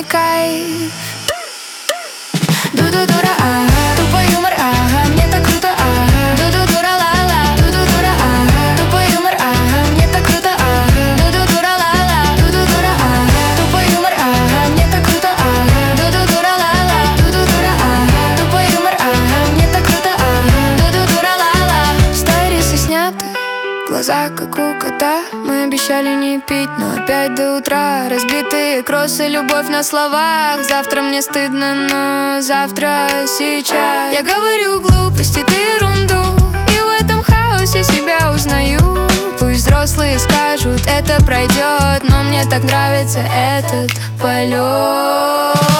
кайф. Ду-ду-дура, ага, тупой юмор, ага, мне так круто, ага. Ду-ду-дура, ла-ла, ду-ду-дура, ага, тупой юмор, ага, мне так круто, ага. Ду-ду-дура, ла-ла, ду-ду-дура, ага, тупой юмор, ага, мне так круто, ага. Ду-ду-дура, ла-ла, ду-ду-дура, ага, тупой юмор, ага, мне так круто, ага. Ду-ду-дура, ла-ла. Сторисы сняты, глаза как у кота. Мы обещали не пить, но опять до утра. Разбитые кроссы, любовь на словах. Завтра мне стыдно, но завтра, сейчас. Я говорю глупости, ты ерунду, и в этом хаосе себя узнаю. Пусть взрослые скажут, это пройдет, но мне так нравится этот полет.